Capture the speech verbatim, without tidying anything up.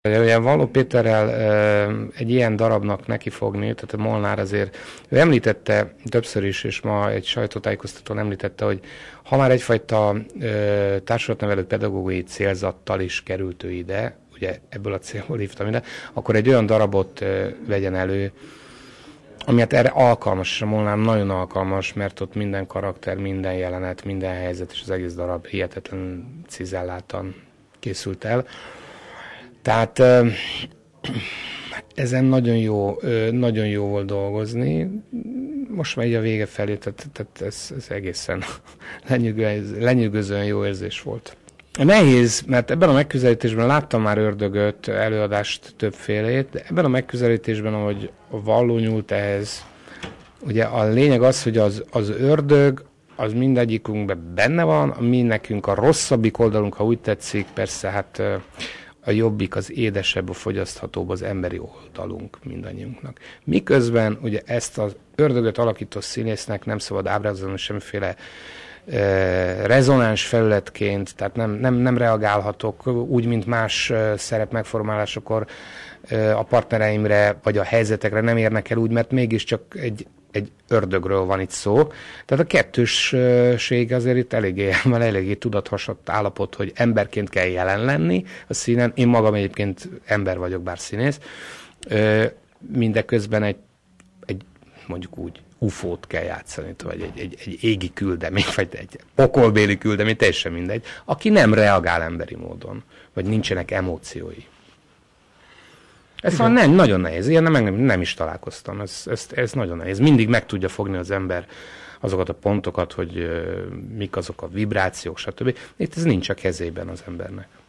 Ugye Valló Péterrel egy ilyen darabnak neki fogni, tehát a Molnár azért, ő említette többször is, és ma egy sajtótájékoztatón említette, hogy ha már egyfajta társulatnevelő pedagógiai célzattal is került ő ide, ugye ebből a célból hívtam ide, akkor egy olyan darabot vegyen elő, ami hát erre alkalmas, és a Molnár nagyon alkalmas, mert ott minden karakter, minden jelenet, minden helyzet, és az egész darab hihetetlen cizelláltan készült el. Tehát ezen nagyon jó, nagyon jó volt dolgozni. Most már így a vége felé, tehát, tehát ez, ez egészen lenyűgözően jó érzés volt. Nehéz, mert ebben a megközelítésben láttam már ördögöt, előadást többfélét, de ebben a megközelítésben, ahogy a Valló nyúlt ehhez, ugye a lényeg az, hogy az, az ördög, az mindegyikünkben benne van, a mi nekünk a rosszabbik oldalunk, ha úgy tetszik, persze hát a jobbik, az édesebb, a fogyaszthatóbb, az emberi oldalunk mindannyiunknak. Miközben ugye ezt az ördögöt alakító színésznek nem szabad ábrázolni semmiféle e, rezonáns felületként, tehát nem, nem, nem reagálhatok úgy, mint más e, szerep megformálásakor e, a partnereimre, vagy a helyzetekre nem érnek el úgy, mert mégiscsak egy egy ördögről van itt szó. Tehát a kettősség azért itt eléggé, már eléggé tudathasadt állapot, hogy emberként kell jelen lenni a színen. Én magam egyébként ember vagyok, bár színész. Mindeközben egy, egy mondjuk úgy ufót kell játszani, vagy egy, egy, egy égi küldemény, vagy egy pokolbéli küldemény, teljesen mindegy, aki nem reagál emberi módon, vagy nincsenek emóciói. Ez szóval nem, nagyon nehéz, ilyen nem, nem, nem is találkoztam, ez, ez, ez nagyon nehéz. Mindig meg tudja fogni az ember azokat a pontokat, hogy uh, mik azok a vibrációk, stb. Itt ez nincs a kezében az embernek.